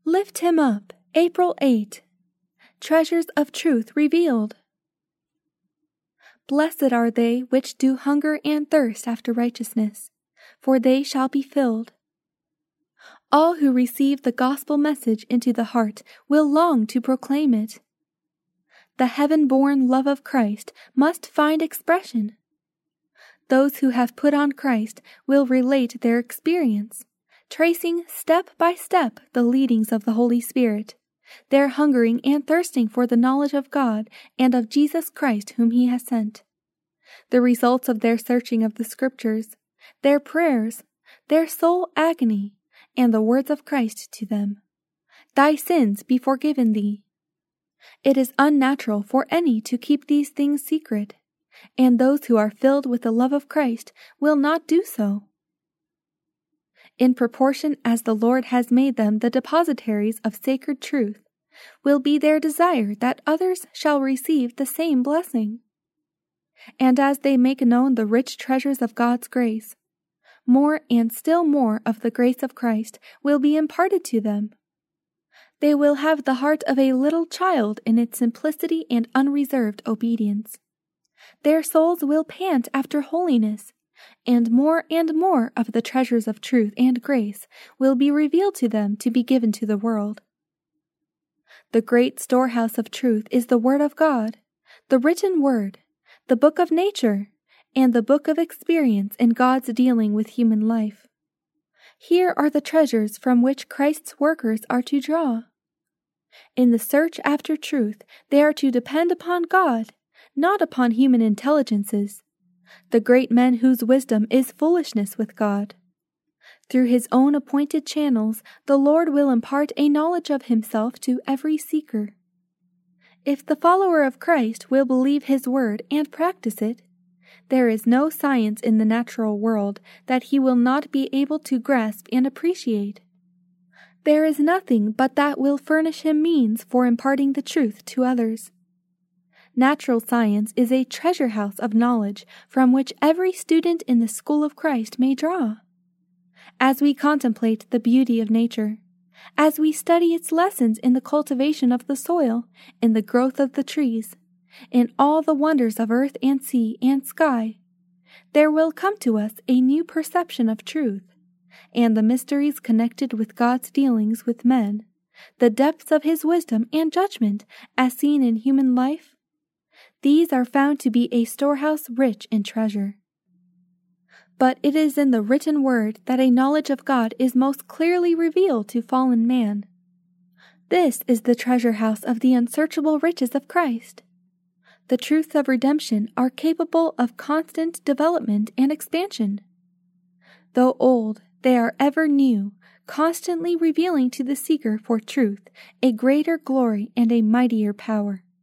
Lift him up, April 8. Treasures of truth revealed. Blessed are they which do hunger and thirst after righteousness, for they shall be filled. All who receive the gospel message into the heart will long to proclaim it. The heaven-born love of Christ must find expression. Those who have put on Christ will relate their experience, tracing step by step the leadings of the Holy Spirit, their hungering and thirsting for the knowledge of God and of Jesus Christ whom He has sent. The results of their searching of the Scriptures, their prayers, their soul agony, and the words of Christ to them. Thy sins be forgiven thee. It is unnatural for any to keep these things secret, and those who are filled with the love of Christ will not do so. In proportion as the Lord has made them the depositaries of sacred truth, will be their desire that others shall receive the same blessing. And as they make known the rich treasures of God's grace, more and still more of the grace of Christ will be imparted to them. They will have the heart of a little child in its simplicity and unreserved obedience. Their souls will pant after holiness, and more of the treasures of truth and grace will be revealed to them to be given to the world. The great storehouse of truth is the Word of God, the written Word, the book of nature, and the book of experience in God's dealing with human life. Here are the treasures from which Christ's workers are to draw. In the search after truth, they are to depend upon God, not upon human intelligences, the great men whose wisdom is foolishness with God. Through His own appointed channels, the Lord will impart a knowledge of Himself to every seeker. If the follower of Christ will believe His word and practice it, there is no science in the natural world that he will not be able to grasp and appreciate. There is nothing but that will furnish him means for imparting the truth to others. Natural science is a treasure house of knowledge from which every student in the school of Christ may draw. As we contemplate the beauty of nature, as we study its lessons in the cultivation of the soil, in the growth of the trees, in all the wonders of earth and sea and sky, there will come to us a new perception of truth, and the mysteries connected with God's dealings with men, the depths of His wisdom and judgment as seen in human life. These are found to be a storehouse rich in treasure. But it is in the written word that a knowledge of God is most clearly revealed to fallen man. This is the treasure house of the unsearchable riches of Christ. The truths of redemption are capable of constant development and expansion. Though old, they are ever new, constantly revealing to the seeker for truth a greater glory and a mightier power.